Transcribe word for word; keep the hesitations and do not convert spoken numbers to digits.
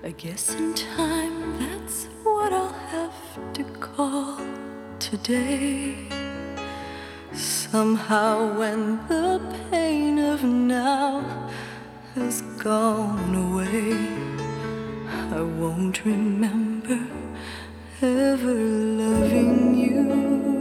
I guess in time that's what I'll have to call today. Somehow when the pain of now has gone away, I won't remember ever loving you.